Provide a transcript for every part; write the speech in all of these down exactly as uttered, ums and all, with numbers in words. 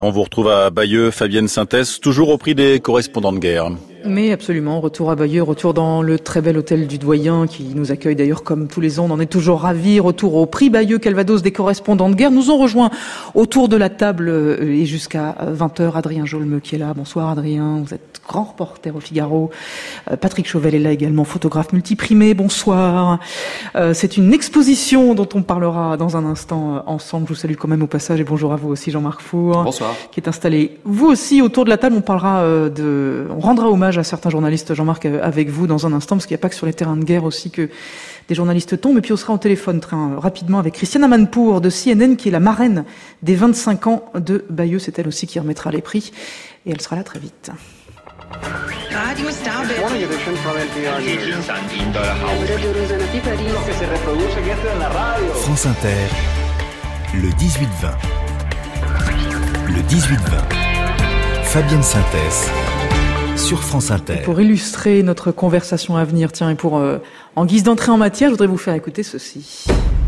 On vous retrouve à Bayeux, Fabienne Synthès, toujours au prix des correspondants de guerre. Mais absolument, retour à Bayeux, retour dans le très bel hôtel du Doyen qui nous accueille d'ailleurs comme tous les ans, on en est toujours ravis. Retour au prix Bayeux Calvados des correspondants de guerre. Nous ont rejoint autour de la table et jusqu'à vingt heures Adrien Jolme qui est là. Bonsoir Adrien, vous êtes grand reporter au Figaro. Patrick Chauvel est là également, photographe multiprimé. Bonsoir. C'est une exposition dont on parlera dans un instant ensemble. Je vous salue quand même au passage et bonjour à vous aussi Jean-Marc Four. Bonsoir. Qui est installé. Vous aussi autour de la table, on parlera de, on rendra hommage à certains journalistes, Jean-Marc, avec vous dans un instant, parce qu'il n'y a pas que sur les terrains de guerre aussi que des journalistes tombent. Et puis on sera au téléphone très rapidement avec Christiane Amanpour de C N N, qui est la marraine des vingt-cinq ans de Bayeux. C'est elle aussi qui remettra les prix. Et elle sera là très vite. France Inter, le dix-huit vingt. Le dix-huit vingt. Fabienne Synthès sur France Inter. Et pour illustrer notre conversation à venir, tiens, et pour euh, en guise d'entrée en matière, je voudrais vous faire écouter ceci.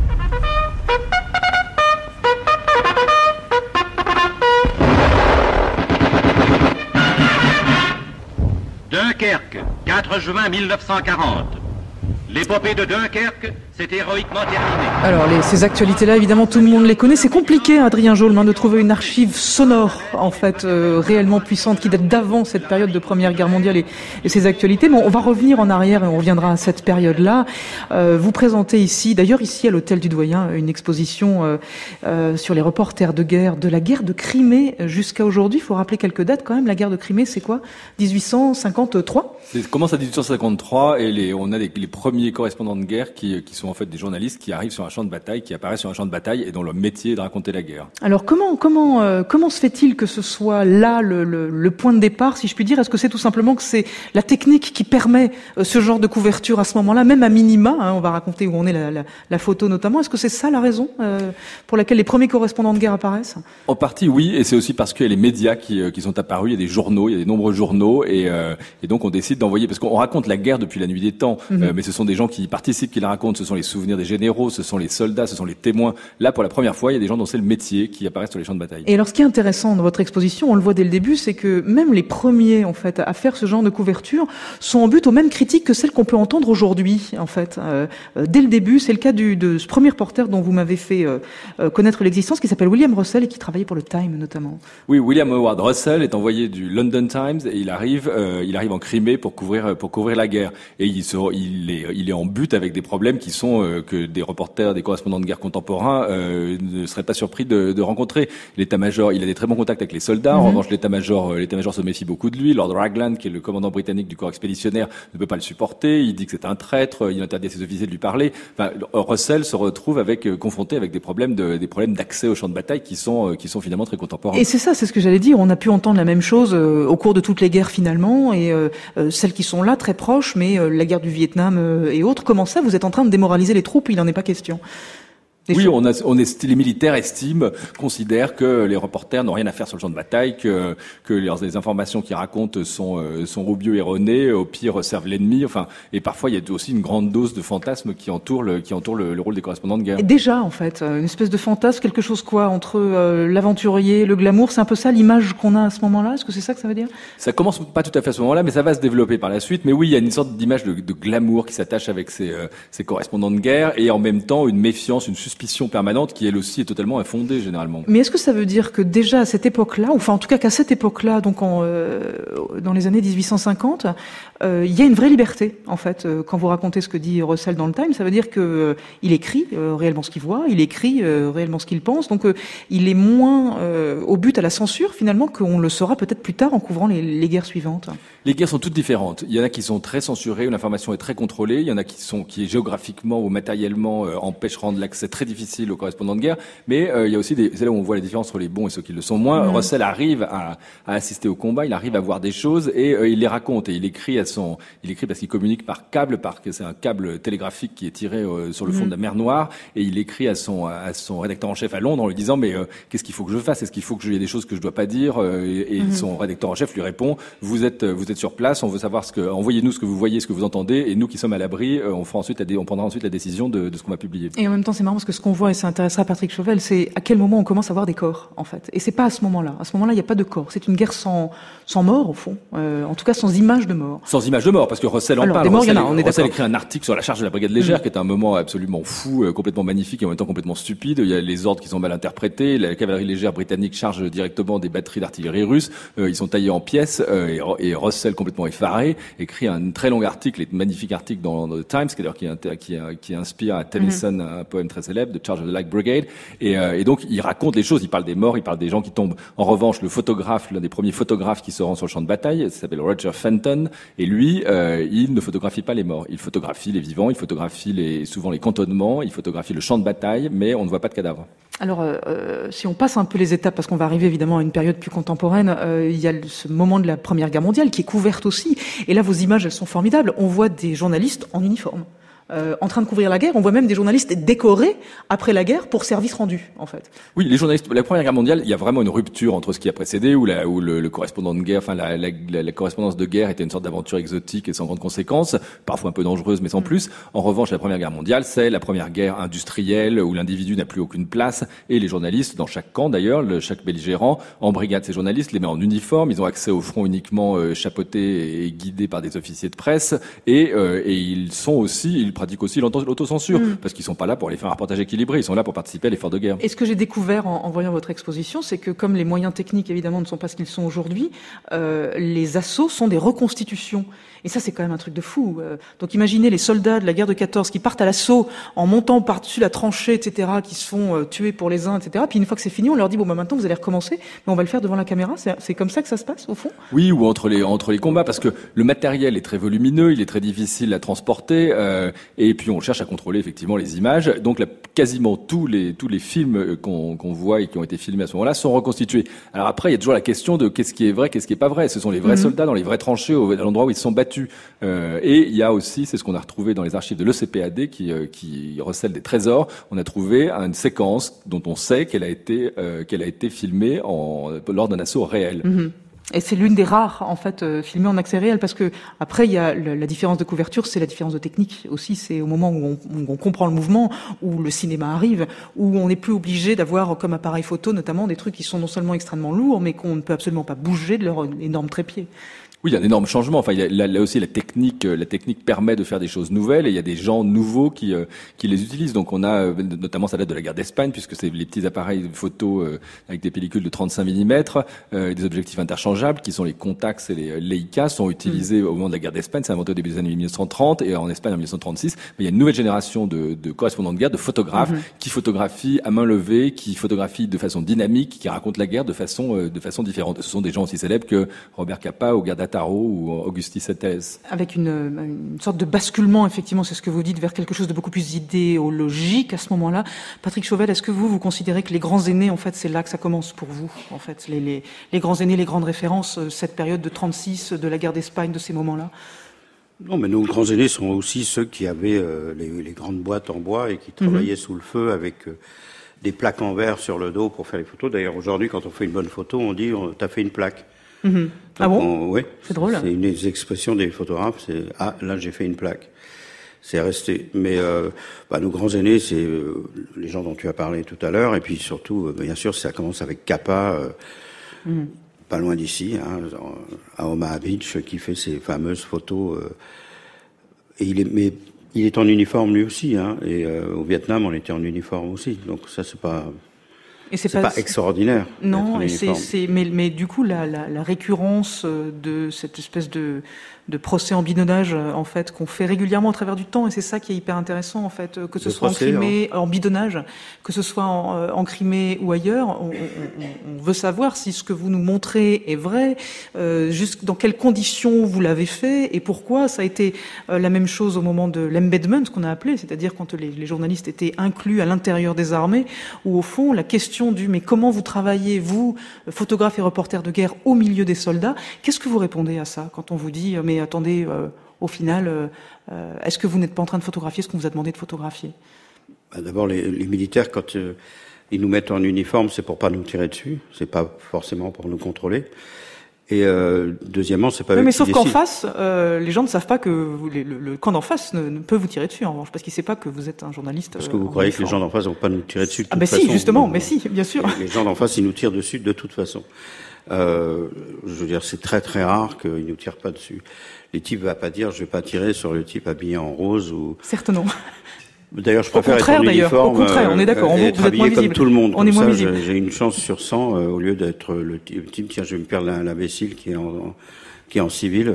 Dunkerque, quatre juin mille neuf cent quarante. L'épopée de Dunkerque s'est héroïquement terminée. Alors, les, ces actualités-là, évidemment, tout le monde les connaît. C'est compliqué, Adrien Jolme, hein, de trouver une archive sonore, en fait, euh, réellement puissante, qui date d'avant cette période de Première Guerre mondiale et, et ces actualités. Mais on va revenir en arrière et on reviendra à cette période-là. Euh, vous présentez ici, d'ailleurs ici à l'Hôtel du Doyen, une exposition euh, euh, sur les reporters de guerre, de la guerre de Crimée jusqu'à aujourd'hui. Il faut rappeler quelques dates quand même. La guerre de Crimée, c'est quoi ? dix-huit cent cinquante-trois ? Ça commence à dix-huit cent cinquantre-trois et les, on a les, les premiers correspondants de guerre qui, qui sont en fait des journalistes qui arrivent sur un champ de bataille, qui apparaissent sur un champ de bataille et dont leur métier est de raconter la guerre. Alors comment comment euh, comment se fait-il que ce soit là le, le, le point de départ, si je puis dire ? Est-ce que c'est tout simplement que c'est la technique qui permet euh, ce genre de couverture à ce moment-là, même à minima, hein, on va raconter où on est, la, la, la photo notamment. Est-ce que c'est ça la raison euh, pour laquelle les premiers correspondants de guerre apparaissent ? En partie oui, et c'est aussi parce qu'il y a les médias qui, euh, qui sont apparus, il y a des journaux, il y a des nombreux journaux, et, euh, et donc on décide d'envoyer, parce qu'on raconte la guerre depuis la nuit des temps, mmh. euh, mais ce sont des gens qui y participent, qui la racontent, ce sont les souvenirs des généraux, ce sont les soldats, ce sont les témoins. Là, pour la première fois, il y a des gens dont c'est le métier qui apparaissent sur les champs de bataille. Et alors, ce qui est intéressant dans votre exposition, on le voit dès le début, c'est que même les premiers, en fait, à faire ce genre de couverture sont en but aux mêmes critiques que celles qu'on peut entendre aujourd'hui, en fait. Euh, dès le début, c'est le cas du, de ce premier reporter dont vous m'avez fait euh, connaître l'existence, qui s'appelle William Russell et qui travaillait pour le Time, notamment. Oui, William Howard Russell est envoyé du London Times et il arrive, euh, il arrive en Crimée pour couvrir, pour couvrir la guerre. Et il, se, il, est, il est en but avec des problèmes qui sont euh, que des reporters, des correspondants de guerre contemporains euh, ne seraient pas surpris de, de rencontrer. L'état-major, il a des très bons contacts avec les soldats. Mm-hmm. En revanche, l'état-major, l'état-major se méfie beaucoup de lui. Lord Raglan, qui est le commandant britannique du corps expéditionnaire, ne peut pas le supporter. Il dit que c'est un traître. Il interdit à ses officiers de lui parler. Enfin, Russell se retrouve avec euh, confronté avec des problèmes de, des problèmes d'accès aux champs de bataille qui sont euh, qui sont finalement très contemporains. Et c'est ça, c'est ce que j'allais dire. On a pu entendre la même chose euh, au cours de toutes les guerres finalement, et euh, euh, celles qui sont là très proches, mais euh, la guerre du Vietnam euh, et autres. Comment ça, vous êtes en train de démoraliser les troupes ? Il n'en est pas question. Des oui, on, a, on est, les militaires estiment, considèrent que les reporters n'ont rien à faire sur le champ de bataille, que, que les, les informations qu'ils racontent sont, euh, sont roubieux erronées, au pire servent l'ennemi. Enfin, et parfois il y a aussi une grande dose de fantasme qui entoure le, qui entoure le, le rôle des correspondants de guerre. Et déjà, en fait, une espèce de fantasme, quelque chose quoi entre euh, l'aventurier, le glamour, c'est un peu ça l'image qu'on a à ce moment-là. Est-ce que c'est ça que ça veut dire ? Ça commence pas tout à fait à ce moment-là, mais ça va se développer par la suite. Mais oui, il y a une sorte d'image de, de glamour qui s'attache avec ces, euh, ces correspondants de guerre, et en même temps une méfiance, une suspicion permanente qui elle aussi est totalement infondée généralement. Mais est-ce que ça veut dire que déjà à cette époque-là, ou enfin en tout cas qu'à cette époque-là, donc en, euh, dans les années dix-huit cent cinquante, euh, il y a une vraie liberté en fait euh, quand vous racontez ce que dit Russell dans le Time, ça veut dire que euh, il écrit euh, réellement ce qu'il voit, il écrit euh, réellement ce qu'il pense, donc euh, il est moins euh, au but à la censure finalement qu'on le saura peut-être plus tard en couvrant les, les guerres suivantes. Les guerres sont toutes différentes. Il y en a qui sont très censurées, où l'information est très contrôlée. Il y en a qui sont qui géographiquement ou matériellement euh, empêchent rendre l'accès très difficile aux correspondants de guerre. Mais euh, il y a aussi des, c'est là où on voit la différence entre les bons et ceux qui le sont moins. Mmh. Russell arrive à, à assister au combat, il arrive à voir des choses et euh, il les raconte et il écrit à son, il écrit parce qu'il communique par câble, parce que c'est un câble télégraphique qui est tiré euh, sur le fond mmh. de la mer Noire, et il écrit à son à son rédacteur en chef à Londres en lui disant mais euh, qu'est-ce qu'il faut que je fasse ? Est-ce qu'il faut que je y ait des choses que je dois pas dire ? euh, Et, et mmh. son rédacteur en chef lui répond vous êtes vous êtes sur place, on veut savoir ce que, envoyez-nous ce que vous voyez, ce que vous entendez, et nous qui sommes à l'abri, euh, on fera ensuite la, on prendra ensuite la décision de, de ce qu'on va publier. Et en même temps, c'est marrant parce que ce qu'on voit, et ça intéressera Patrick Chauvel, c'est à quel moment on commence à voir des corps, en fait. Et c'est pas à ce moment-là. À ce moment-là, il n'y a pas de corps. C'est une guerre sans, sans mort, au fond. Euh, en tout cas, sans image de mort. Sans image de mort, parce que Russell en Alors, parle. des morts, Russell, il y en a, on est Russell d'accord. écrit un article sur la charge de la brigade légère, mmh. qui est un moment absolument fou, euh, complètement magnifique et en même temps complètement stupide. Il y a les ordres qui sont mal interprétés. La cavalerie légère britannique charge directement des batteries d'artillerie russes. Euh, ils sont taillés en pièces. Euh, et, et Russell, complètement effaré, écrit un très long article, et magnifique article dans, dans The Times, qui, d'ailleurs, qui, qui, qui inspire à Tennyson mmh. un poème très célèbre, The Charge of the Light Brigade. Et, euh, et donc, il raconte les choses. Il parle des morts, il parle des gens qui tombent. En revanche, le photographe, l'un des premiers photographes qui se rend sur le champ de bataille, s'appelle Roger Fenton. Et lui, euh, il ne photographie pas les morts. Il photographie les vivants, il photographie les, souvent les cantonnements, il photographie le champ de bataille, mais on ne voit pas de cadavres. Alors, euh, si on passe un peu les étapes, parce qu'on va arriver évidemment à une période plus contemporaine, euh, il y a ce moment de la Première Guerre mondiale qui est couverte aussi. Et là, vos images, elles sont formidables. On voit des journalistes en uniforme. Euh, en train de couvrir la guerre, on voit même des journalistes décorés après la guerre pour service rendu, en fait. Oui, les journalistes. La Première Guerre mondiale, il y a vraiment une rupture entre ce qui a précédé, où, la, où le, le correspondant de guerre, enfin la, la, la, la correspondance de guerre était une sorte d'aventure exotique et sans grandes conséquences, parfois un peu dangereuse, mais sans mmh. plus. En revanche, la Première Guerre mondiale, c'est la première guerre industrielle où l'individu n'a plus aucune place, et les journalistes, dans chaque camp d'ailleurs, le, chaque belligérant, embrigade ces journalistes, les met en uniforme, ils ont accès au front uniquement euh, chapeautés et guidés par des officiers de presse, et, euh, et ils sont aussi, ils pratiquent aussi l'autocensure, mmh. parce qu'ils sont pas là pour aller faire un reportage équilibré, ils sont là pour participer à l'effort de guerre. Et ce que j'ai découvert en, en voyant votre exposition, c'est que comme les moyens techniques évidemment ne sont pas ce qu'ils sont aujourd'hui, euh, les assauts sont des reconstitutions. Et ça, c'est quand même un truc de fou. Euh, donc imaginez les soldats de la guerre de quatorze qui partent à l'assaut en montant par-dessus la tranchée, et cetera, qui se font euh, tuer pour les uns, et cetera. Puis une fois que c'est fini, on leur dit, bon, bah, maintenant, vous allez recommencer, mais on va le faire devant la caméra. C'est, c'est comme ça que ça se passe, au fond? Oui, ou entre les, entre les combats, parce que le matériel est très volumineux, il est très difficile à transporter, euh, et puis on cherche à contrôler effectivement les images. Donc là, quasiment tous les, tous les films qu'on, qu'on voit et qui ont été filmés à ce moment-là sont reconstitués. Alors après, il y a toujours la question de qu'est-ce qui est vrai, qu'est-ce qui est pas vrai. Ce sont les vrais mmh. soldats dans les vraies tranchées, au, à l'endroit où ils se sont battus. Euh, et il y a aussi, c'est ce qu'on a retrouvé dans les archives de l'E C P A D qui, euh, qui recèle des trésors. On a trouvé une séquence dont on sait qu'elle a été, euh, qu'elle a été filmée en, lors d'un assaut réel. Mmh. Et c'est l'une des rares, en fait, euh, filmées en accès réel, parce que après, il y a le, la différence de couverture, c'est la différence de technique aussi. C'est au moment où on, où on comprend le mouvement, où le cinéma arrive, où on n'est plus obligé d'avoir comme appareil photo, notamment des trucs qui sont non seulement extrêmement lourds, mais qu'on ne peut absolument pas bouger de leur énorme trépied. Oui, il y a un énorme changement. Enfin, il y a, là, là aussi, la technique, la technique permet de faire des choses nouvelles, et il y a des gens nouveaux qui, euh, qui les utilisent. Donc, on a, notamment, ça date de la guerre d'Espagne, puisque c'est les petits appareils photo euh, avec des pellicules de trente-cinq millimètres, euh, des objectifs interchangeables, qui sont les Contax et les Leica, sont utilisés mmh. au moment de la guerre d'Espagne. C'est inventé au début des années mille neuf cent trente, et en Espagne en mille neuf cent trente-six. Mais il y a une nouvelle génération de, de correspondants de guerre, de photographes, mmh. qui photographient à main levée, qui photographient de façon dynamique, qui racontent la guerre de façon, euh, de façon différente. Ce sont des gens aussi célèbres que Robert Capa ou Gerda Taro ou Augusti Settez. Avec une, une sorte de basculement, effectivement, c'est ce que vous dites, vers quelque chose de beaucoup plus idéologique à ce moment-là. Patrick Chauvel, est-ce que vous, vous considérez que les grands aînés, en fait, c'est là que ça commence pour vous, en fait, les, les, les grands aînés, les grandes références, cette période de trente-six, de la guerre d'Espagne, de ces moments-là? Non, mais nos grands aînés sont aussi ceux qui avaient euh, les, les grandes boîtes en bois et qui travaillaient mmh. sous le feu avec euh, des plaques en verre sur le dos pour faire les photos. D'ailleurs, aujourd'hui, quand on fait une bonne photo, on dit « t'as fait une plaque ». Mmh. Ah bon? Oui. C'est drôle. C'est une des expressions des photographes, c'est « ah, là, j'ai fait une plaque ». C'est resté. Mais euh, bah, nos grands aînés, c'est euh, les gens dont tu as parlé tout à l'heure, et puis surtout, euh, bien sûr, ça commence avec Capa, euh, mmh. pas loin d'ici, hein, à Omaha Beach, qui fait ces fameuses photos. Euh, et il est, mais il est en uniforme lui aussi, hein, et euh, au Vietnam, on était en uniforme aussi. Donc ça, c'est pas... Et c'est, c'est pas, pas extraordinaire. Non, et c'est, c'est, mais, mais du coup, la, la, la récurrence de cette espèce de, de procès en bidonnage, en fait, qu'on fait régulièrement à travers du temps, et c'est ça qui est hyper intéressant, en fait, que ce le soit procès, en Crimée, hein. en bidonnage, que ce soit en, en Crimée ou ailleurs, on, on, on veut savoir si ce que vous nous montrez est vrai, euh, juste dans quelles conditions vous l'avez fait, et pourquoi. Ça a été euh, la même chose au moment de l'embedment, ce qu'on a appelé, c'est-à-dire quand les, les journalistes étaient inclus à l'intérieur des armées, où au fond, la question du mais comment vous travaillez, vous, photographe et reporter de guerre, au milieu des soldats, qu'est-ce que vous répondez à ça quand on vous dit mais attendez, euh, au final, euh, est-ce que vous n'êtes pas en train de photographier ce qu'on vous a demandé de photographier? Bah d'abord, les, les militaires, quand euh, ils nous mettent en uniforme, c'est pour pas nous tirer dessus, c'est pas forcément pour nous contrôler. Et euh, deuxièmement, c'est pas oui, eux mais qui sauf décident. qu'en face, euh, les gens ne savent pas que vous, le, le camp d'en face ne, ne peut vous tirer dessus, en revanche, parce qu'il ne sait pas que vous êtes un journaliste. Parce que vous croyez que les gens d'en face vont pas nous tirer dessus de toute ah, ben façon. si, justement, mais mais si, bien sûr. Les gens d'en face, ils nous tirent dessus de toute façon. Euh, je veux dire, c'est très très rare qu'ils nous tirent pas dessus. Les types ne vont pas dire, je vais pas tirer sur le type habillé en rose ou. Certes non. D'ailleurs, je préfère au contraire, être en uniforme. Au contraire, on est d'accord. Euh, et vous être êtes habillé moins comme visible. tout le monde. On Comme est moins ça, visible. j'ai une chance sur cent euh, au lieu d'être le type, tiens, je vais me perdre l'imbécile qui est en, en qui est en civil.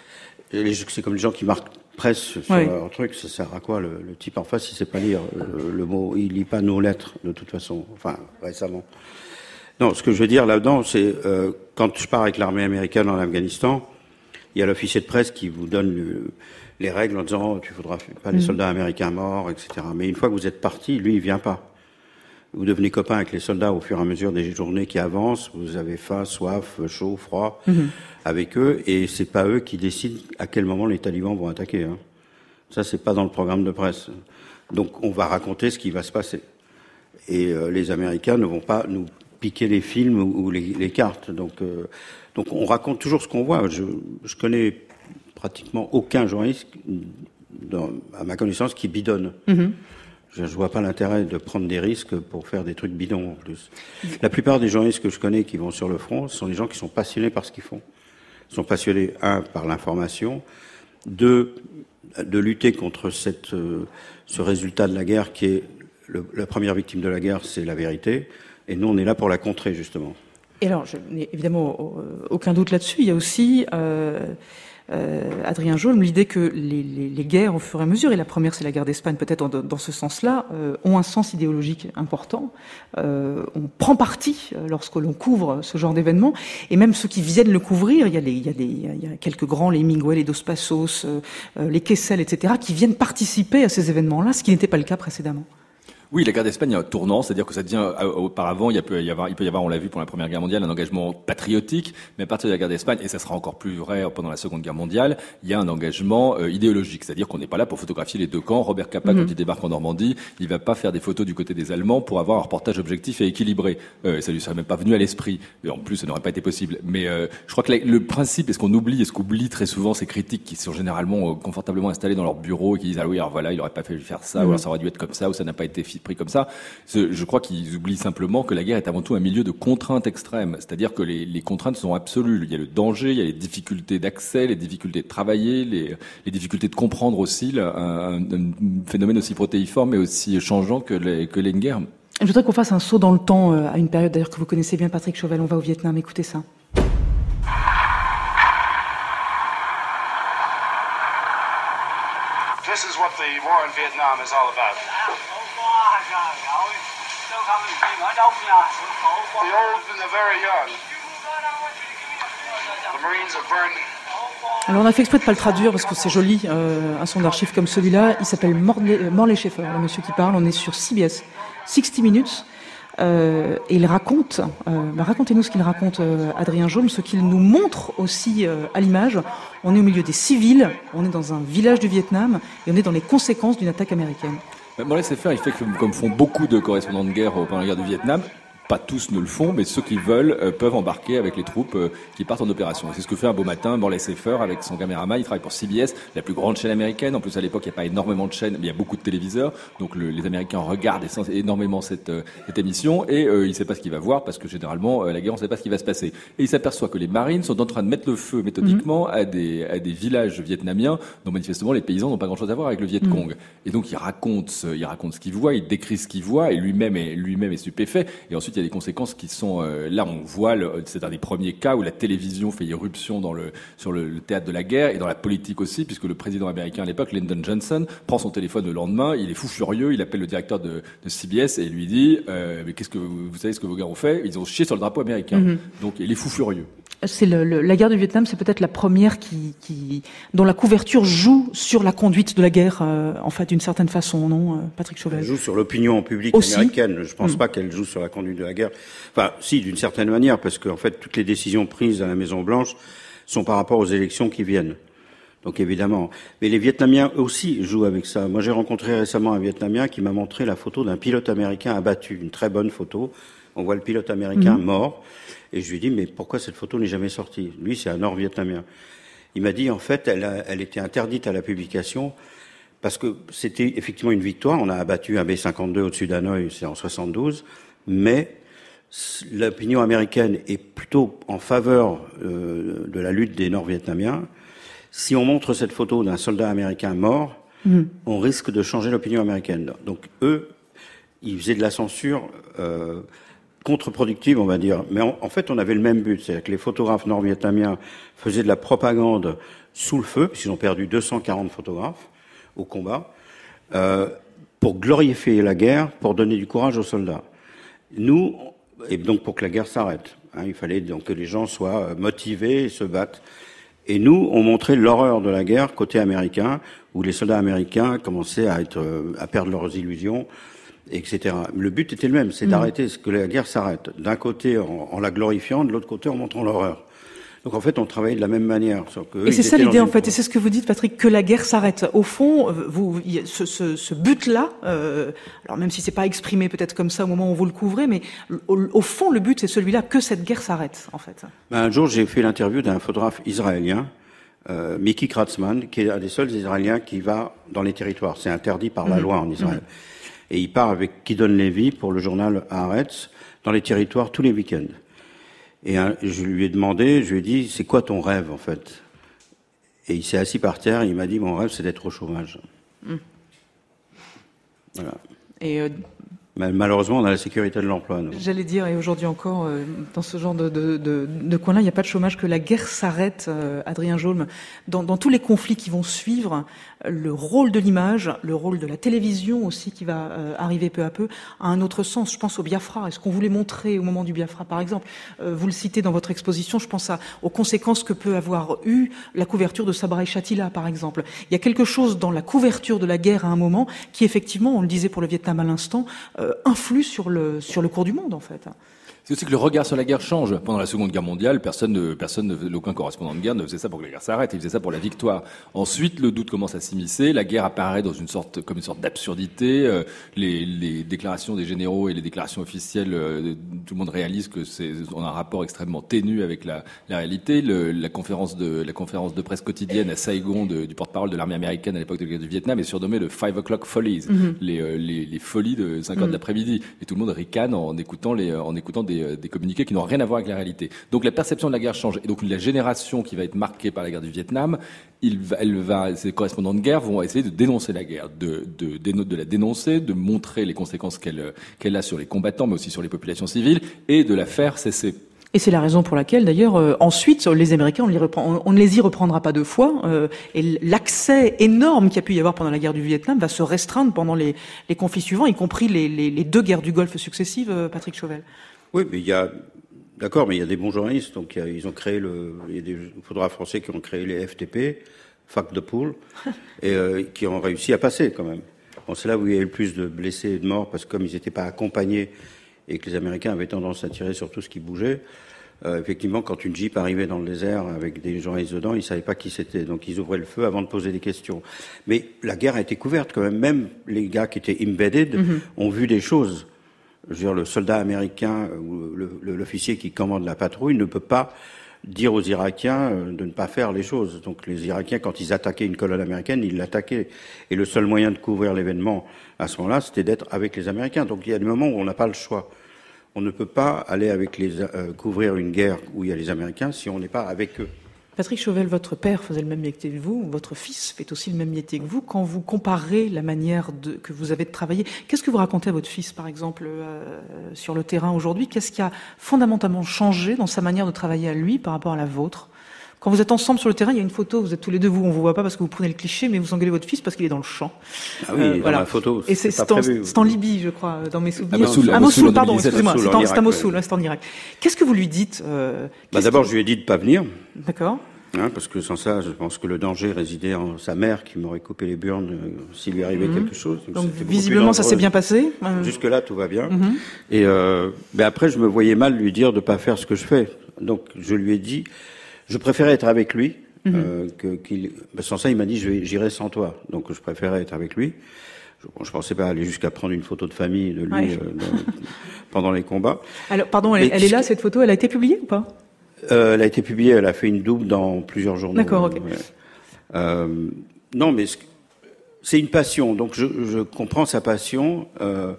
Et c'est comme les gens qui marquent presse sur oui. leur truc. Ça sert à quoi? Le, le type en face, il sait pas lire le, le mot. Il lit pas nos lettres de toute façon. Enfin, récemment. Non, ce que je veux dire là-dedans, c'est euh, quand je pars avec l'armée américaine en Afghanistan, il y a l'officier de presse qui vous donne le, les règles en disant oh, tu faudras pas les soldats américains morts, et cetera. Mais une fois que vous êtes parti, lui, il vient pas. Vous devenez copain avec les soldats au fur et à mesure des journées qui avancent. Vous avez faim, soif, chaud, froid mm-hmm. avec eux, et c'est pas eux qui décident à quel moment les talibans vont attaquer. Hein. Ça, c'est pas dans le programme de presse. Donc, on va raconter ce qui va se passer. Et euh, les Américains ne vont pas nous piquer les films ou, ou les, les cartes. Donc, euh, donc, on raconte toujours ce qu'on voit. Je, je connais pratiquement aucun journaliste, dans, à ma connaissance, qui bidonne. Mm-hmm. Je ne vois pas l'intérêt de prendre des risques pour faire des trucs bidons en plus. La plupart des journalistes que je connais qui vont sur le front, ce sont des gens qui sont passionnés par ce qu'ils font. Ils sont passionnés, un, par l'information, deux, de lutter contre cette, euh, ce résultat de la guerre qui est le, la première victime de la guerre, c'est la vérité. Et nous, on est là pour la contrer, justement. Et alors, je n'ai évidemment aucun doute là-dessus. Il y a aussi... Euh Euh, Adrien Jolme, l'idée que les, les, les guerres, au fur et à mesure, et la première c'est la guerre d'Espagne, peut-être dans, dans ce sens-là, euh, ont un sens idéologique important. Euh, on prend parti lorsque l'on couvre ce genre d'événements, et même ceux qui viennent le couvrir, il y a, les, il y a, des, il y a quelques grands, les Hemingway, les Dos Passos, euh, les Kessel, et cetera, qui viennent participer à ces événements-là, ce qui n'était pas le cas précédemment. Oui, la guerre d'Espagne, il y a un tournant, c'est-à-dire que ça devient, auparavant, il peut y avoir, il peut y avoir, on l'a vu pour la Première Guerre mondiale, un engagement patriotique, mais à partir de la guerre d'Espagne, et ça sera encore plus vrai pendant la Seconde Guerre mondiale, il y a un engagement euh, idéologique, c'est-à-dire qu'on n'est pas là pour photographier les deux camps. Robert Capa, mm-hmm. quand il débarque en Normandie, il va pas faire des photos du côté des Allemands pour avoir un reportage objectif et équilibré. Euh, ça lui serait même pas venu à l'esprit. Et en plus, ça n'aurait pas été possible. Mais euh, je crois que la, le principe, et ce qu'on oublie, et ce qu'oublie très souvent ces critiques qui sont généralement euh, confortablement installés dans leur bureau et qui disent ah oui, alors voilà, il aurait pas fallu faire ça, mm-hmm. ou alors ça aurait dû être comme ça, ou ça n'a pas été pris comme ça. Je crois qu'ils oublient simplement que la guerre est avant tout un milieu de contraintes extrêmes. C'est-à-dire que les, les contraintes sont absolues. Il y a le danger, il y a les difficultés d'accès, les difficultés de travailler, les, les difficultés de comprendre aussi un, un, un phénomène aussi protéiforme et aussi changeant que les, que les guerres. Je voudrais qu'on fasse un saut dans le temps à une période d'ailleurs que vous connaissez bien, Patrick Chauvel. On va au Vietnam, écoutez ça. This is what the war in Vietnam is all about. The old and the very young. The Marines have burned. Alors on a fait exprès de pas le traduire parce que c'est joli, euh, un son d'archives comme celui-là. Il s'appelle Morley, Morley Schaeffer, le monsieur qui parle. On est sur C B S, sixty minutes. Euh, et il raconte, euh, bah racontez-nous ce qu'il raconte, euh, Adrien Jaume, ce qu'il nous montre aussi euh, à l'image. On est au milieu des civils, on est dans un village du Vietnam et on est dans les conséquences d'une attaque américaine. Morley Schaeffer, il fait comme, comme font beaucoup de correspondants de guerre pendant la guerre du Vietnam. Pas tous ne le font, mais ceux qui veulent euh, peuvent embarquer avec les troupes euh, qui partent en opération. Et c'est ce que fait un beau matin Morley Schaeffer avec son caméraman. Il travaille pour C B S, la plus grande chaîne américaine. En plus, à l'époque, il n'y a pas énormément de chaînes, mais il y a beaucoup de téléviseurs. Donc le, les Américains regardent énormément cette, euh, cette émission et euh, il ne sait pas ce qu'il va voir parce que généralement, euh, la guerre, on ne sait pas ce qui va se passer. Et il s'aperçoit que les Marines sont en train de mettre le feu méthodiquement mmh. à, des, à des villages vietnamiens dont manifestement les paysans n'ont pas grand-chose à voir avec le Viet Cong. Mmh. Et donc il raconte, il raconte ce qu'il voit, il décrit ce qu'il voit et lui-même est, lui-même est stupéfait. Et ensuite, il y a des conséquences qui sont Sont, euh, là, on voit, le, c'est un des premiers cas où la télévision fait irruption dans le, sur le, le théâtre de la guerre et dans la politique aussi, puisque le président américain à l'époque, Lyndon Johnson, prend son téléphone le lendemain, il est fou furieux, il appelle le directeur de, de C B S et lui dit euh, mais qu'est-ce que vous, vous savez ce que vos gars ont fait? Ils ont chié sur le drapeau américain. Mm-hmm. Donc il est fou furieux. C'est le, le, la guerre du Vietnam, c'est peut-être la première qui, qui, dont la couverture joue sur la conduite de la guerre, euh, en fait, d'une certaine façon, non, euh, Patrick Chauvel? Elle joue sur l'opinion publique aussi américaine. Je pense mmh. pas qu'elle joue sur la conduite de la guerre. Enfin, si, d'une certaine manière, parce qu'en fait, toutes les décisions prises à la Maison-Blanche sont par rapport aux élections qui viennent. Donc évidemment. Mais les Vietnamiens aussi jouent avec ça. Moi, j'ai rencontré récemment un Vietnamien qui m'a montré la photo d'un pilote américain abattu, une très bonne photo. on voit le pilote américain mmh. mort, et je lui dis, mais pourquoi cette photo n'est jamais sortie? Lui, c'est un nord-vietnamien. Il m'a dit, en fait, elle, a, elle était interdite à la publication, parce que c'était effectivement une victoire. On a abattu un B cinquante-deux au-dessus d'Hanoï, c'est en soixante-douze, mais l'opinion américaine est plutôt en faveur euh, de la lutte des Nord-Vietnamiens. Si on montre cette photo d'un soldat américain mort, mmh. on risque de changer l'opinion américaine. Donc eux, ils faisaient de la censure euh, contre-productive, on va dire. Mais en, en fait, on avait le même but, c'est-à-dire que les photographes nord-vietnamiens faisaient de la propagande sous le feu, puisqu'ils ont perdu deux cent quarante photographes au combat, euh, pour glorifier la guerre, pour donner du courage aux soldats. Nous, et donc pour que la guerre s'arrête, hein, il fallait donc que les gens soient motivés et se battent. Et nous, on montrait l'horreur de la guerre côté américain, où les soldats américains commençaient à être, à perdre leurs illusions, et cetera. Le but était le même, c'est mmh. d'arrêter, que la guerre s'arrête. D'un côté en, en la glorifiant, de l'autre côté en montrant l'horreur. Donc en fait, on travaillait de la même manière. Sauf que et c'est ça l'idée en fait, et c'est ce que vous dites, Patrick, que la guerre s'arrête. Au fond, vous, ce, ce, ce but-là, euh, alors même si c'est pas exprimé peut-être comme ça au moment où vous le couvrez, mais au, au fond, le but c'est celui-là, que cette guerre s'arrête en fait. Ben, un jour, j'ai fait l'interview d'un photographe israélien, euh, Mickey Kratzman, qui est un des seuls Israéliens qui va dans les territoires. C'est interdit par la mmh. loi en Israël. Mmh. Et il part avec Gidon Levy pour le journal Haaretz dans les territoires tous les week-ends. Et hein, je lui ai demandé, je lui ai dit, c'est quoi ton rêve en fait? Et il s'est assis par terre et il m'a dit, mon rêve c'est d'être au chômage. Mmh. Voilà. Et euh... malheureusement, on a la sécurité de l'emploi. Nous. J'allais dire, et aujourd'hui encore, euh, dans ce genre de, de, de, de coin-là, il n'y a pas de chômage, que la guerre s'arrête, euh, Adrien Jaulme. Dans, dans tous les conflits qui vont suivre, le rôle de l'image, le rôle de la télévision aussi, qui va euh, arriver peu à peu, a un autre sens. Je pense au Biafra. Est-ce qu'on voulait montrer au moment du Biafra, par exemple, euh, vous le citez dans votre exposition, je pense à, aux conséquences que peut avoir eu la couverture de Sabra et Shatila, par exemple. Il y a quelque chose dans la couverture de la guerre à un moment qui, effectivement, on le disait pour le Vietnam à l'instant, euh, influe sur le, sur le cours du monde, en fait. C'est aussi que le regard sur la guerre change. Pendant la Seconde Guerre mondiale, personne ne, personne ne, aucun correspondant de guerre ne faisait ça pour que la guerre s'arrête. Il faisait ça pour la victoire. Ensuite, le doute commence à s'immiscer. La guerre apparaît dans une sorte, comme une sorte d'absurdité. Euh, les, les déclarations des généraux et les déclarations officielles, euh, tout le monde réalise que c'est, on a un rapport extrêmement ténu avec la, la réalité. Le, la conférence de, la conférence de presse quotidienne à Saigon de, du porte-parole de l'armée américaine à l'époque de la guerre du Vietnam est surnommée le Five O'clock Follies, mm-hmm. les, euh, les, les folies de cinq heures mm-hmm. de l'après-midi. Et tout le monde ricane en écoutant les, en écoutant des, des communiqués qui n'ont rien à voir avec la réalité. Donc la perception de la guerre change. Et donc la génération qui va être marquée par la guerre du Vietnam, il va, elle va, ses correspondants de guerre vont essayer de dénoncer la guerre, de, de, de, de la dénoncer, de montrer les conséquences qu'elle, qu'elle a sur les combattants, mais aussi sur les populations civiles, et de la faire cesser. Et c'est la raison pour laquelle, d'ailleurs, euh, ensuite, les Américains, on, les reprend, on, on ne les y reprendra pas deux fois, euh, et l'accès énorme qu'il y a pu y avoir pendant la guerre du Vietnam va se restreindre pendant les, les conflits suivants, y compris les, les, les deux guerres du Golfe successives, euh, Patrick Chauvel. Oui, mais il y a, d'accord, mais il y a des bons journalistes, donc il y a, ils ont créé le, il y a des photographes français qui ont créé les F T P, Fac de Poule, et euh, qui ont réussi à passer quand même. Bon, c'est là où il y a eu le plus de blessés et de morts, parce que comme ils n'étaient pas accompagnés et que les Américains avaient tendance à tirer sur tout ce qui bougeait, euh, effectivement, quand une Jeep arrivait dans le désert avec des journalistes dedans, ils savaient pas qui c'était, donc ils ouvraient le feu avant de poser des questions. Mais la guerre a été couverte quand même. Même les gars qui étaient embedded mm-hmm. ont vu des choses. Je veux dire, le soldat américain ou le, le, l'officier qui commande la patrouille ne peut pas dire aux Irakiens de ne pas faire les choses. Donc les Irakiens, quand ils attaquaient une colonne américaine, ils l'attaquaient. Et le seul moyen de couvrir l'événement à ce moment-là, c'était d'être avec les Américains. Donc il y a des moments où on n'a pas le choix. On ne peut pas aller avec les, euh, couvrir une guerre où il y a les Américains si on n'est pas avec eux. Patrick Chauvel, votre père faisait le même métier que vous, votre fils fait aussi le même métier que vous. Quand vous comparez la manière de, que vous avez de travailler, qu'est-ce que vous racontez à votre fils, par exemple, euh, sur le terrain aujourd'hui? Qu'est-ce qui a fondamentalement changé dans sa manière de travailler à lui par rapport à la vôtre? Quand vous êtes ensemble sur le terrain, il y a une photo, vous êtes tous les deux, vous, on vous voit pas parce que vous prenez le cliché, mais vous engueulez votre fils parce qu'il est dans le champ. Ah oui, euh, dans voilà. la photo. Et c'est, c'est, c'est, en, c'est en Libye, je crois, dans mes souvenirs. À Mossoul, à Mossoul, pardon, excusez-moi, c'est, en, Irak, c'est à Mossoul, ouais. c'est en Irak. Qu'est-ce que vous lui dites euh, bah D'abord, que... je lui ai dit de pas venir. D'accord. Hein, parce que sans ça, je pense que le danger résidait en sa mère qui m'aurait coupé les burnes euh, s'il lui arrivait mmh. quelque chose. Donc, Donc visiblement, ça s'est bien passé. Jusque-là, tout va bien. Mmh. Et euh, ben après, je me voyais mal lui dire de pas faire ce que je fais. Donc, je lui ai dit, je préférais être avec lui. Mmh. Euh, que, qu'il... Ben, sans ça, il m'a dit, je vais, j'irai sans toi. Donc, je préférais être avec lui. Je ne pensais pas aller jusqu'à prendre une photo de famille de lui ouais. euh, dans, pendant les combats. Alors, pardon, elle, elle est là, cette photo, elle a été publiée ou pas? euh, Elle a été publiée, elle a fait une double dans plusieurs journaux. D'accord, ok. Ouais. Euh, non, mais c'est une passion, donc je, je comprends sa passion. Euh,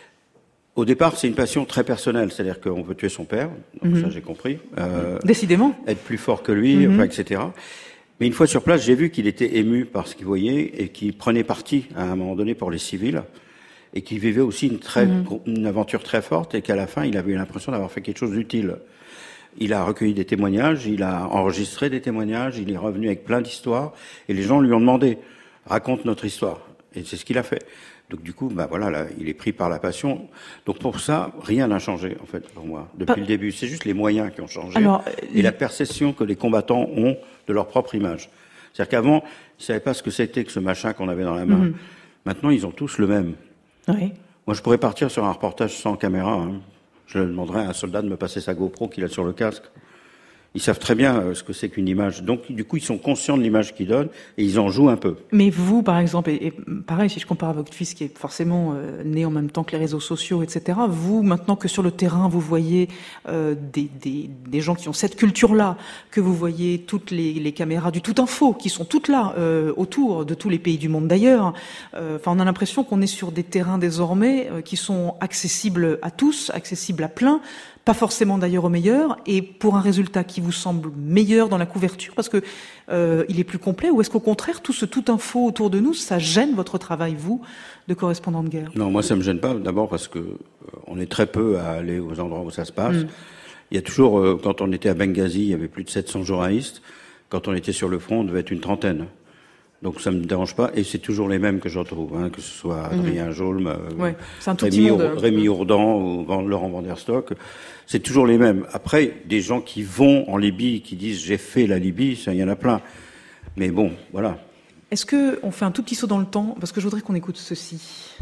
au départ, c'est une passion très personnelle, c'est-à-dire qu'on veut tuer son père, donc mm-hmm. ça j'ai compris. Euh, Décidément. Être plus fort que lui, mm-hmm. enfin, et cetera. Mais une fois sur place, j'ai vu qu'il était ému par ce qu'il voyait et qu'il prenait parti à un moment donné pour les civils et qu'il vivait aussi une, très, mm-hmm. une aventure très forte et qu'à la fin, il avait l'impression d'avoir fait quelque chose d'utile. Il a recueilli des témoignages, il a enregistré des témoignages, il est revenu avec plein d'histoires et les gens lui ont demandé « raconte notre histoire ». Et c'est ce qu'il a fait. Donc du coup, bah voilà, là, il est pris par la passion. Donc pour ça, rien n'a changé en fait pour moi depuis Pas... le début. C'est juste les moyens qui ont changé. Alors, et la perception que les combattants ont de leur propre image. C'est-à-dire qu'avant, ils savaient pas ce que c'était que ce machin qu'on avait dans la main. Mm-hmm. Maintenant, ils ont tous le même. Oui. Moi, je pourrais partir sur un reportage sans caméra. Hein. Je demanderais à un soldat de me passer sa GoPro qu'il a sur le casque. Ils savent très bien ce que c'est qu'une image. Donc, du coup, ils sont conscients de l'image qu'ils donnent et ils en jouent un peu. Mais vous, par exemple, et, et pareil, si je compare à votre fils qui est forcément euh, né en même temps que les réseaux sociaux, et cetera, vous, maintenant que sur le terrain, vous voyez euh, des, des, des gens qui ont cette culture-là, que vous voyez toutes les, les caméras du Tout Info, qui sont toutes là, euh, autour de tous les pays du monde d'ailleurs, euh, enfin, on a l'impression qu'on est sur des terrains désormais euh, qui sont accessibles à tous, accessibles à plein, pas forcément d'ailleurs au meilleur, et pour un résultat qui vous semble meilleur dans la couverture, parce que euh, il est plus complet, ou est-ce qu'au contraire, tout ce tout info autour de nous, ça gêne votre travail, vous, de correspondant de guerre? Non, moi ça me gêne pas, d'abord parce que euh, on est très peu à aller aux endroits où ça se passe. Mm. Il y a toujours, euh, quand on était à Benghazi, il y avait plus de sept cents journalistes. Quand on était sur le front, on devait être une trentaine. Donc ça me dérange pas, et c'est toujours les mêmes que je retrouve, hein, que ce soit Adrien mmh. Jolme, euh, ouais, Rémi, Rémi Ourdan ou Laurent Van der Stock, c'est toujours les mêmes. Après, des gens qui vont en Libye, qui disent j'ai fait la Libye, ça, il y en a plein. Mais bon, voilà. Est-ce que on fait un tout petit saut dans le temps, parce que je voudrais qu'on écoute ceci.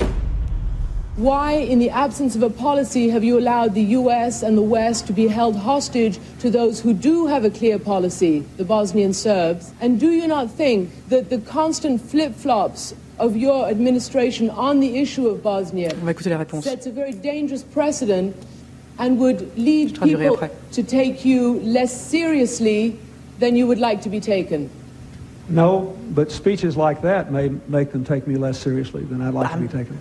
Why, in the absence of a policy, have you allowed the U S and the West to be held hostage to those who do have a clear policy, the Bosnian Serbs? And do you not think that the constant flip-flops of your administration on the issue of Bosnia On va écouter la réponse. Sets a very dangerous precedent and would lead people après. to take you less seriously than you would like to be taken? No, but speeches like that may make them take me less seriously than I'd like Bam. to be taken.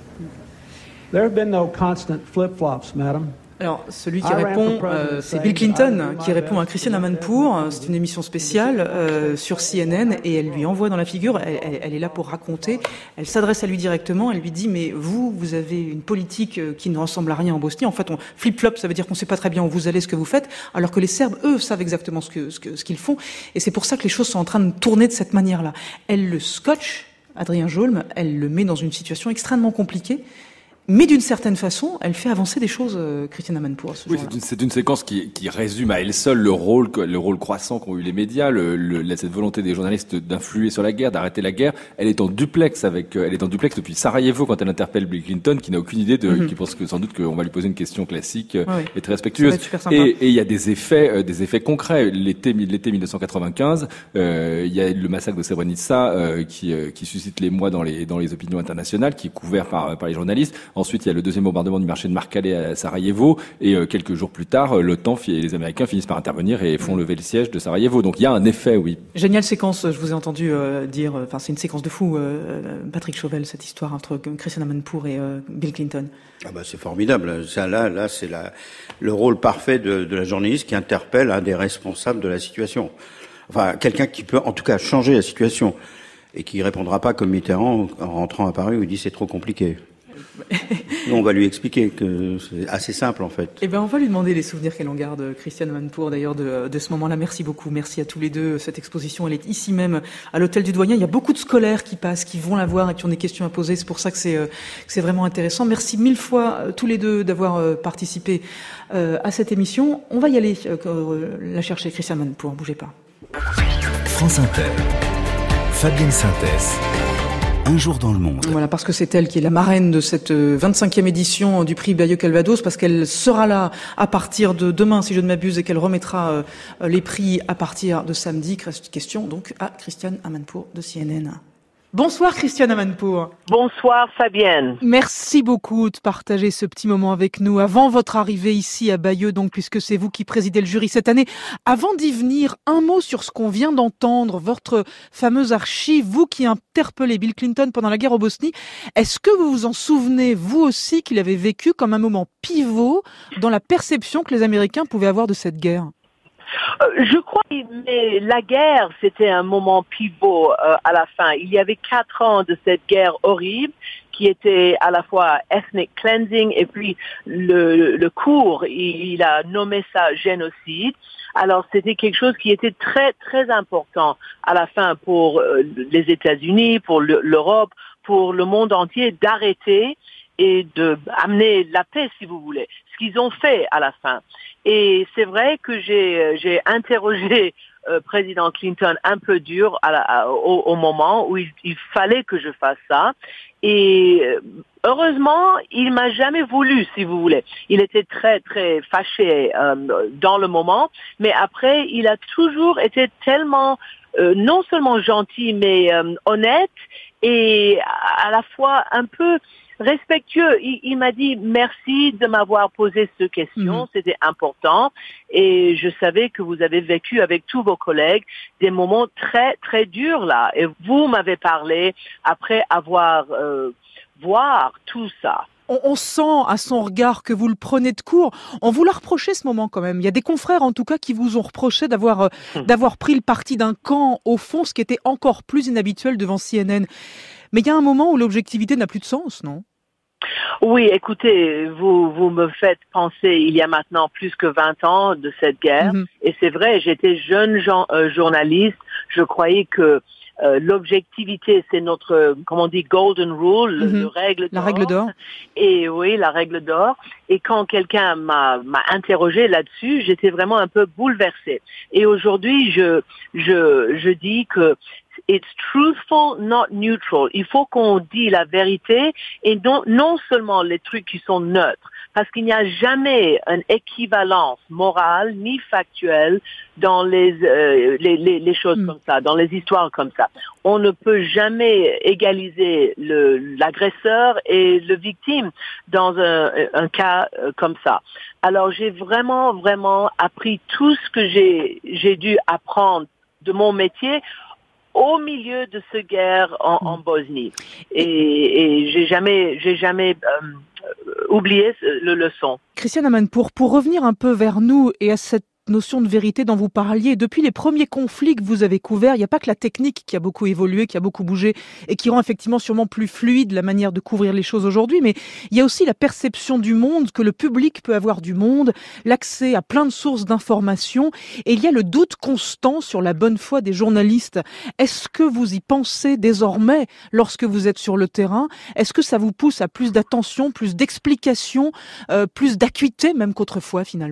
There have been no constant flip-flops, madam. Alors, celui qui répond, euh, c'est Bill Clinton, qui répond à Christiane Amanpour. C'est une émission spéciale euh, sur C N N, et elle lui envoie dans la figure, elle, elle, elle est là pour raconter, elle s'adresse à lui directement, elle lui dit, mais vous, vous avez une politique qui ne ressemble à rien en Bosnie. En fait, on flip-flop, ça veut dire qu'on ne sait pas très bien où vous allez, ce que vous faites, alors que les Serbes, eux, savent exactement ce que, ce que, ce qu'ils font. Et c'est pour ça que les choses sont en train de tourner de cette manière-là. Elle le scotche, Adrien Jolme, elle le met dans une situation extrêmement compliquée. Mais d'une certaine façon, elle fait avancer des choses, euh, Christiane Amanpour. Oui, c'est une, c'est une séquence qui, qui résume à elle seule le rôle, le rôle croissant qu'ont eu les médias, le, le, cette volonté des journalistes d'influer sur la guerre, d'arrêter la guerre. Elle est en duplex avec, elle est en duplex depuis Sarajevo quand elle interpelle Bill Clinton, qui n'a aucune idée de, mm-hmm. qui pense que sans doute qu'on va lui poser une question classique oui. et très respectueuse. Et il y a des effets, euh, des effets concrets. L'été, l'été mille neuf cent quatre-vingt-quinze, euh, il y a le massacre de Srebrenica euh, qui, euh, qui suscite l'émoi dans les, dans les opinions internationales, qui est couvert par, par les journalistes. Ensuite, il y a le deuxième bombardement du marché de Marcalé à Sarajevo, et euh, quelques jours plus tard, l'OTAN et les Américains finissent par intervenir et font lever le siège de Sarajevo. Donc il y a un effet, oui. Géniale séquence, je vous ai entendu euh, dire, enfin c'est une séquence de fou, euh, Patrick Chauvel, cette histoire entre Christiane Amanpour et euh, Bill Clinton. Ah bah c'est formidable. Ça, là, là, c'est la, le rôle parfait de, de la journaliste qui interpelle un des responsables de la situation. Enfin, quelqu'un qui peut, en tout cas, changer la situation et qui répondra pas comme Mitterrand en rentrant à Paris où il dit c'est trop compliqué. Nous, on va lui expliquer que c'est assez simple, en fait. Eh ben, on va lui demander les souvenirs qu'elle en garde, Christiane Amanpour, d'ailleurs, de, de ce moment-là. Merci beaucoup. Merci à tous les deux. Cette exposition, elle est ici même, à l'Hôtel du Doyen. Il y a beaucoup de scolaires qui passent, qui vont la voir et qui ont des questions à poser. C'est pour ça que c'est, que c'est vraiment intéressant. Merci mille fois, tous les deux, d'avoir participé à cette émission. On va y aller, la chercher, Christiane Amanpour. Bougez pas. France Inter. Fabienne Synthèse. Un jour dans le monde. Voilà, parce que c'est elle qui est la marraine de cette vingt-cinquième édition du prix Bayeux-Calvados, parce qu'elle sera là à partir de demain, si je ne m'abuse, et qu'elle remettra les prix à partir de samedi. Question donc à Christiane Amanpour de C N N. Bonsoir Christiane Amanpour. Bonsoir Fabienne. Merci beaucoup de partager ce petit moment avec nous avant votre arrivée ici à Bayeux, donc puisque c'est vous qui présidez le jury cette année. Avant d'y venir, un mot sur ce qu'on vient d'entendre, votre fameuse archive, vous qui interpellez Bill Clinton pendant la guerre au Bosnie. Est-ce que vous vous en souvenez, vous aussi, qu'il avait vécu comme un moment pivot dans la perception que les Américains pouvaient avoir de cette guerre ? Euh, je crois que la guerre, c'était un moment pivot euh, à la fin. Il y avait quatre ans de cette guerre horrible qui était à la fois ethnic cleansing et puis le, le cours, il, il a nommé ça génocide. Alors c'était quelque chose qui était très très important à la fin pour euh, les États-Unis, pour le, l'Europe, pour le monde entier d'arrêter et de amener la paix, si vous voulez, ce qu'ils ont fait à la fin. Et c'est vrai que j'ai j'ai interrogé euh, président Clinton un peu dur à la, à, au, au moment où il, il fallait que je fasse ça. Et heureusement, il m'a jamais voulu, si vous voulez. Il était très très fâché euh, dans le moment, mais après, il a toujours été tellement euh, non seulement gentil, mais euh, honnête et à la fois un peu respectueux. Il, il m'a dit merci de m'avoir posé cette question, mmh. C'était important et je savais que vous avez vécu avec tous vos collègues des moments très très durs là et vous m'avez parlé après avoir euh, voir tout ça. On, on sent à son regard que vous le prenez de court. On vous l'a reproché ce moment quand même. Il y a des confrères en tout cas qui vous ont reproché d'avoir euh, mmh. d'avoir pris le parti d'un camp au fond, ce qui était encore plus inhabituel devant C N N. Mais il y a un moment où l'objectivité n'a plus de sens, non ? Oui, écoutez, vous vous me faites penser, il y a maintenant plus que vingt ans de cette guerre, mmh. Et c'est vrai, j'étais jeune gen- euh, journaliste, je croyais que euh, l'objectivité, c'est notre, comment on dit, golden rule, mmh. le règle d'or. La règle d'or. Et oui, la règle d'or. Et quand quelqu'un m'a, m'a interrogé là-dessus, j'étais vraiment un peu bouleversée. Et aujourd'hui, je, je, je dis que it's truthful, not neutral. Il faut qu'on dise la vérité et non, non seulement les trucs qui sont neutres. Parce qu'il n'y a jamais une équivalence morale ni factuelle dans les, euh, les, les, les choses mm. comme ça, dans les histoires comme ça. On ne peut jamais égaliser le, l'agresseur et le victime dans un, un cas comme ça. Alors j'ai vraiment, vraiment appris tout ce que j'ai, j'ai dû apprendre de mon métier au milieu de cette guerre en, en Bosnie. Et, et j'ai jamais, j'ai jamais euh, oublié le leçon. Christiane Amanpour, pour revenir un peu vers nous et à cette notion de vérité dont vous parliez, depuis les premiers conflits que vous avez couverts, il n'y a pas que la technique qui a beaucoup évolué, qui a beaucoup bougé et qui rend effectivement sûrement plus fluide la manière de couvrir les choses aujourd'hui, mais il y a aussi la perception du monde, que le public peut avoir du monde, l'accès à plein de sources d'informations, et il y a le doute constant sur la bonne foi des journalistes. Est-ce que vous y pensez désormais lorsque vous êtes sur le terrain ? Est-ce que ça vous pousse à plus d'attention, plus d'explication, euh, plus d'acuité même qu'autrefois finalement ?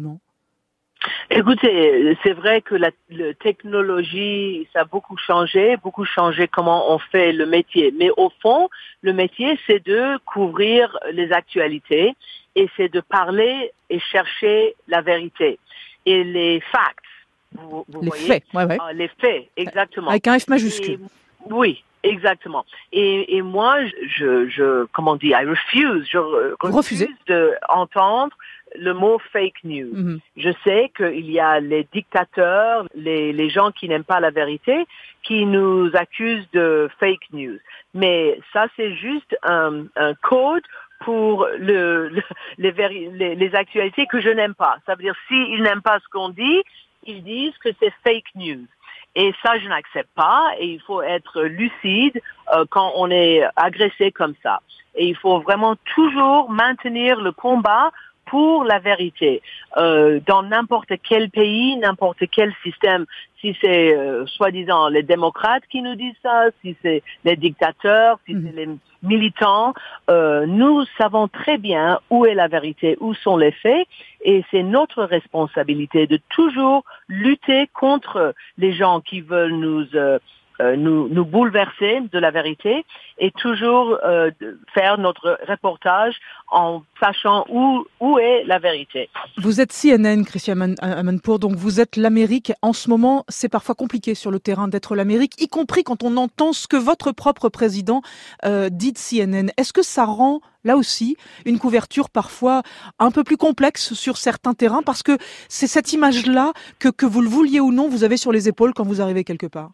Écoutez, c'est vrai que la, la technologie, ça a beaucoup changé, beaucoup changé comment on fait le métier. Mais au fond, le métier, c'est de couvrir les actualités et c'est de parler et chercher la vérité. Et les facts, vous, vous les voyez, faits, ouais, ouais. Euh, les faits, exactement. Avec un F majuscule. Et, oui. Exactement. Et, et moi, je, je, comment on dit, I refuse, je refuse d'entendre le mot fake news. Mm-hmm. Je sais qu'il y a les dictateurs, les, les gens qui n'aiment pas la vérité, qui nous accusent de fake news. Mais ça, c'est juste un, un code pour le, le, les, véri- les, les actualités que je n'aime pas. Ça veut dire, s'ils n'aiment pas ce qu'on dit, ils disent que c'est fake news. Et ça, je n'accepte pas. Et il faut être lucide euh, quand on est agressé comme ça. Et il faut vraiment toujours maintenir le combat pour la vérité. Euh, dans n'importe quel pays, n'importe quel système, si c'est euh, soi-disant les démocrates qui nous disent ça, si c'est les dictateurs, si mmh. c'est les militants, euh, nous savons très bien où est la vérité, où sont les faits, et c'est notre responsabilité de toujours lutter contre les gens qui veulent nous euh, euh, nous, nous bouleverser de la vérité et toujours euh, faire notre reportage en sachant où, où est la vérité. Vous êtes C N N, Christian Amanpour, donc vous êtes l'Amérique. En ce moment, c'est parfois compliqué sur le terrain d'être l'Amérique, y compris quand on entend ce que votre propre président euh, dit de C N N. Est-ce que ça rend, là aussi, une couverture parfois un peu plus complexe sur certains terrains, parce que c'est cette image-là que, que vous le vouliez ou non, vous avez sur les épaules quand vous arrivez quelque part?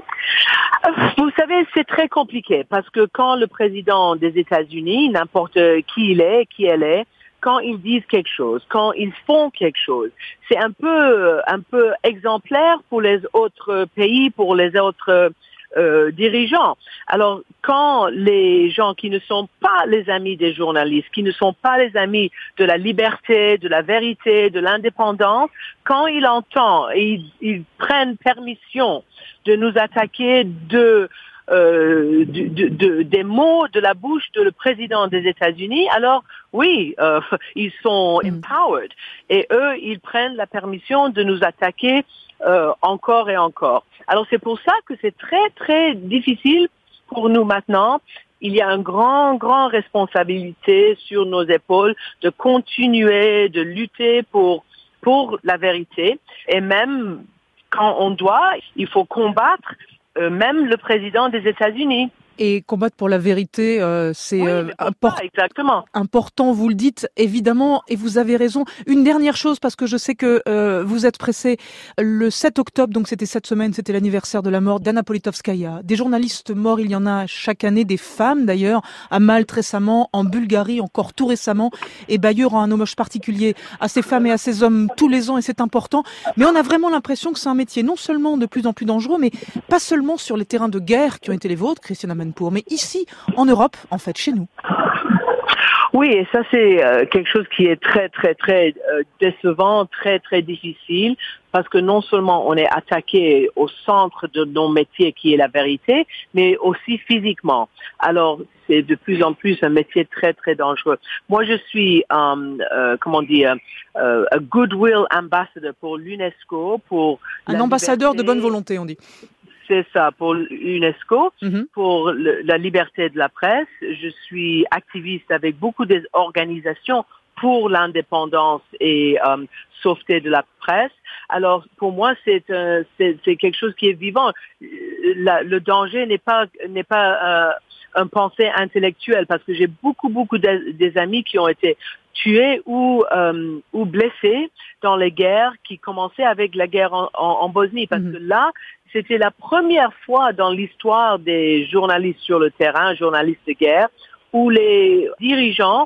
Vous savez, c'est très compliqué parce que quand le président des États-Unis, n'importe qui il est, qui elle est, quand ils disent quelque chose, quand ils font quelque chose, c'est un peu, un peu exemplaire pour les autres pays, pour les autres euh, dirigeants. Alors, quand les gens qui ne sont pas les amis des journalistes, qui ne sont pas les amis de la liberté, de la vérité, de l'indépendance, quand ils entendent et ils, ils prennent permission de nous attaquer de, euh, de, de, de des mots de la bouche de le président des États-Unis, alors oui, euh, ils sont empowered et eux, ils prennent la permission de nous attaquer euh, encore et encore. Alors c'est pour ça que c'est très très difficile pour nous maintenant. Il y a une grande, grande responsabilité sur nos épaules de continuer de lutter pour pour la vérité et même quand on doit, il faut combattre euh, même le président des États-Unis. Et combattre pour la vérité, euh, c'est oui, euh, import- exactement. important, vous le dites, évidemment, et vous avez raison. Une dernière chose, parce que je sais que euh, vous êtes pressé. Le sept octobre, donc c'était cette semaine, c'était l'anniversaire de la mort d'Anna Politkovskaya. Des journalistes morts, il y en a chaque année, des femmes d'ailleurs, à Malte récemment, en Bulgarie encore tout récemment. Et Bayeux rend un hommage particulier à ces femmes et à ces hommes tous les ans, et c'est important. Mais on a vraiment l'impression que c'est un métier non seulement de plus en plus dangereux, mais pas seulement sur les terrains de guerre qui ont été les vôtres, Christian Amanpour, mais ici, en Europe, en fait, chez nous. Oui, et ça c'est euh, quelque chose qui est très très très euh, décevant, très très difficile, parce que non seulement on est attaqué au centre de nos métiers qui est la vérité, mais aussi physiquement. Alors c'est de plus en plus un métier très très dangereux. Moi je suis, euh, euh, comment dire, euh, un goodwill ambassador pour l'UNESCO, pour un ambassadeur liberté. De bonne volonté, on dit. C'est ça, pour l'UNESCO, mm-hmm. pour le, la liberté de la presse. Je suis activiste avec beaucoup d'organisations pour l'indépendance et euh, sauveté de la presse. Alors, pour moi, c'est, euh, c'est, c'est quelque chose qui est vivant. La, le danger n'est pas n'est pas euh, un pensée intellectuelle, parce que j'ai beaucoup beaucoup de, des amis qui ont été tués ou euh, ou blessés dans les guerres qui commençaient avec la guerre en, en, en Bosnie, parce mm-hmm. que là, c'était la première fois dans l'histoire des journalistes sur le terrain, journalistes de guerre, où les dirigeants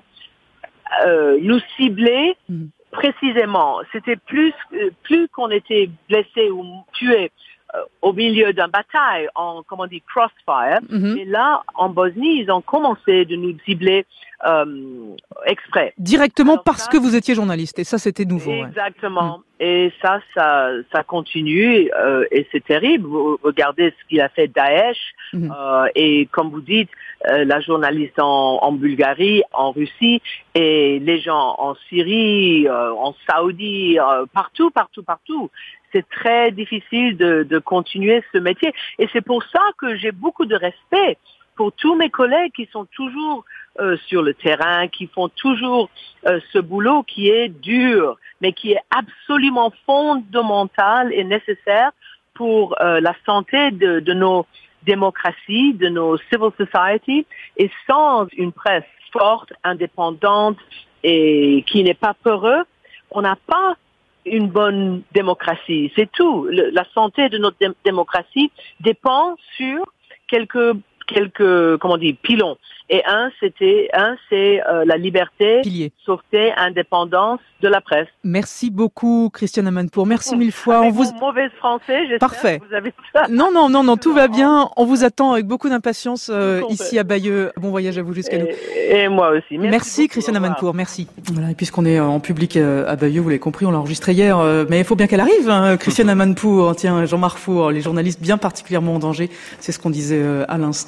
euh, nous ciblaient mmh. précisément. C'était plus plus qu'on était blessés ou tués euh, au milieu d'une bataille, en comment on dit crossfire. Mmh. Et là, en Bosnie, ils ont commencé de nous cibler euh, exprès. Directement. Alors, parce ça, que vous étiez journaliste, et ça c'était nouveau. Exactement. Ouais. Et ça, ça, ça continue, euh, et c'est terrible. Vous regardez ce qu'il a fait Daesh, mmh. euh, et comme vous dites, euh, la journaliste en, en Bulgarie, en Russie, et les gens en Syrie, euh, en Saoudie, euh, partout, partout, partout. C'est très difficile de, de continuer ce métier, et c'est pour ça que j'ai beaucoup de respect pour tous mes collègues qui sont toujours euh, sur le terrain, qui font toujours euh, ce boulot qui est dur, mais qui est absolument fondamental et nécessaire pour euh, la santé de, de nos démocraties, de nos civil society. Et sans une presse forte, indépendante et qui n'est pas peureuse, on n'a pas une bonne démocratie. C'est tout. Le, la santé de notre dé- démocratie dépend sur quelques quelques comment on dit pilons, et un c'était un c'est euh, la liberté, pilier, sauveté, indépendance de la presse. Merci beaucoup Christian Amanpour, merci mille fois. Avec on vous mauvais français, j'espère. Parfait. Que vous avez ça. Non non non non, tout va bien. On vous attend avec beaucoup d'impatience euh, ici à Bayeux. Bon voyage à vous jusqu'à et, nous. Et moi aussi. Merci, merci Christian Amanpour, merci. Voilà, et puisqu'on est en public à Bayeux, vous l'avez compris, on l'a enregistré hier, mais il faut bien qu'elle arrive, hein, Christian Amanpour. Tiens, Jean-Marc Four, les journalistes bien particulièrement en danger, c'est ce qu'on disait à l'instant.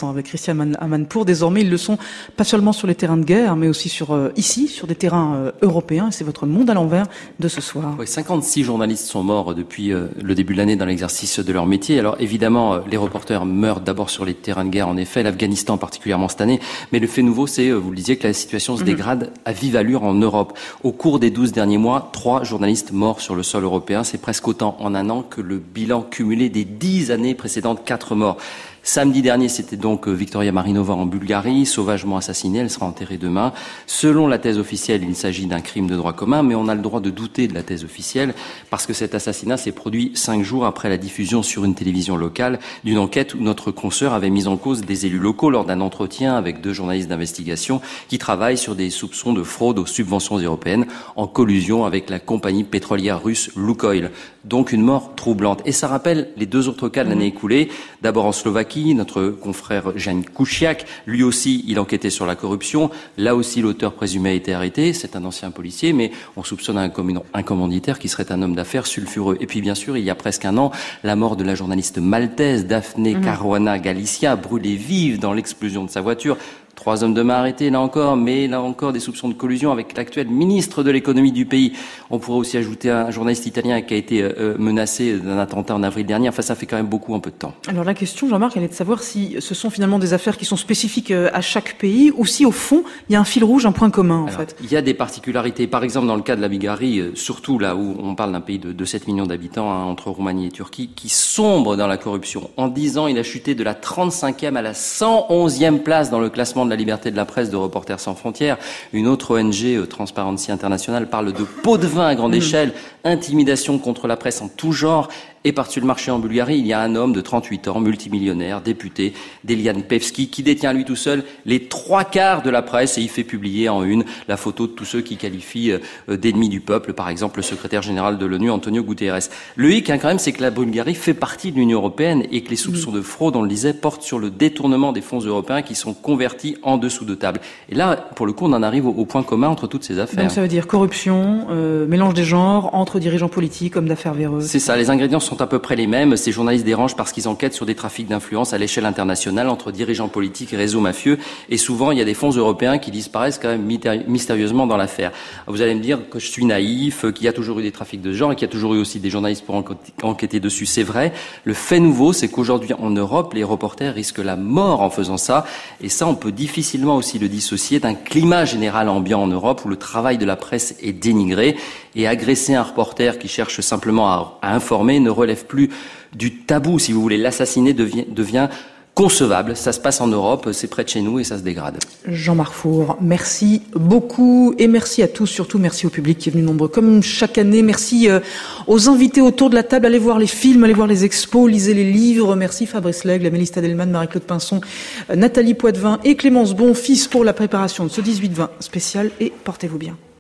instant avec Christian Amanpour. Désormais, ils le sont pas seulement sur les terrains de guerre, mais aussi sur euh, ici, sur des terrains euh, européens. C'est votre monde à l'envers de ce soir. Oui, cinquante-six journalistes sont morts depuis euh, le début de l'année dans l'exercice de leur métier. Alors évidemment, euh, les reporters meurent d'abord sur les terrains de guerre, en effet, l'Afghanistan particulièrement cette année. Mais le fait nouveau, c'est, euh, vous le disiez, que la situation se mmh. dégrade à vive allure en Europe. Au cours des douze derniers mois, trois journalistes morts sur le sol européen. C'est presque autant en un an que le bilan cumulé des dix années précédentes, quatre morts. Samedi dernier, c'était donc Victoria Marinova en Bulgarie, sauvagement assassinée, elle sera enterrée demain. Selon la thèse officielle, il s'agit d'un crime de droit commun, mais on a le droit de douter de la thèse officielle, parce que cet assassinat s'est produit cinq jours après la diffusion sur une télévision locale d'une enquête où notre consoeur avait mis en cause des élus locaux lors d'un entretien avec deux journalistes d'investigation qui travaillent sur des soupçons de fraude aux subventions européennes en collusion avec la compagnie pétrolière russe Lukoil. Donc une mort troublante. Et ça rappelle les deux autres cas de l'année écoulée. D'abord en Slovaquie, notre confrère Jan Kuciak, lui aussi, il enquêtait sur la corruption. Là aussi, l'auteur présumé a été arrêté. C'est un ancien policier, mais on soupçonne un, comm- un commanditaire qui serait un homme d'affaires sulfureux. Et puis, bien sûr, il y a presque un an, la mort de la journaliste maltaise Daphne mmh. Caruana Galizia, brûlée vive dans l'explosion de sa voiture. Trois hommes de main arrêtés, là encore, mais là encore des soupçons de collusion avec l'actuel ministre de l'économie du pays. On pourrait aussi ajouter un journaliste italien qui a été euh, menacé d'un attentat en avril dernier. Enfin, ça fait quand même beaucoup en peu de temps. Alors la question, Jean-Marc, elle est de savoir si ce sont finalement des affaires qui sont spécifiques à chaque pays ou si, au fond, il y a un fil rouge, un point commun, en Alors, fait. Il y a des particularités. Par exemple, dans le cas de la Bulgarie, surtout là où on parle d'un pays de, de sept millions d'habitants, hein, entre Roumanie et Turquie, qui sombre dans la corruption. En dix ans, il a chuté de la trente-cinquième à la cent onzième place dans le classement de la liberté de la presse de Reporters sans frontières. Une autre O N G, euh, Transparency International, parle de pot de vin à grande mmh. échelle, intimidation contre la presse en tout genre. Et par-dessus le marché en Bulgarie, il y a un homme de trente-huit ans, multimillionnaire, député, Delian Pevski, qui détient lui tout seul les trois quarts de la presse et il fait publier en une la photo de tous ceux qui qualifient euh, d'ennemis du peuple, par exemple le secrétaire général de l'ONU, Antonio Guterres. Le hic, hein, quand même, c'est que la Bulgarie fait partie de l'Union européenne et que les soupçons de fraude, on le disait, portent sur le détournement des fonds européens qui sont convertis en dessous de table. Et là, pour le coup, on en arrive au, au point commun entre toutes ces affaires. Donc ça veut dire corruption, euh, mélange des genres, entre dirigeants politiques, hommes d'affaires véreux. C'est ça, les ingrédients sont à peu près les mêmes. Ces journalistes dérangent parce qu'ils enquêtent sur des trafics d'influence à l'échelle internationale entre dirigeants politiques et réseaux mafieux. Et souvent, il y a des fonds européens qui disparaissent quand même mystérieusement dans l'affaire. Vous allez me dire que je suis naïf, qu'il y a toujours eu des trafics de genre et qu'il y a toujours eu aussi des journalistes pour enquêter dessus. C'est vrai. Le fait nouveau, c'est qu'aujourd'hui, en Europe, les reporters risquent la mort en faisant ça. Et ça, on peut difficilement aussi le dissocier d'un climat général ambiant en Europe où le travail de la presse est dénigré. Et agresser un reporter qui cherche simplement à, à informer ne relève plus du tabou, si vous voulez. L'assassiner devient, devient concevable. Ça se passe en Europe, c'est près de chez nous et ça se dégrade. Jean-Marc Four, merci beaucoup et merci à tous, surtout merci au public qui est venu nombreux comme chaque année. Merci euh, aux invités autour de la table. Allez voir les films, allez voir les expos, lisez les livres. Merci Fabrice Lègle, Amélie Stadelman, Marie-Claude Pinson, euh, Nathalie Poitvin et Clémence Bonfils pour la préparation de ce dix-huit vingt spécial et portez-vous bien.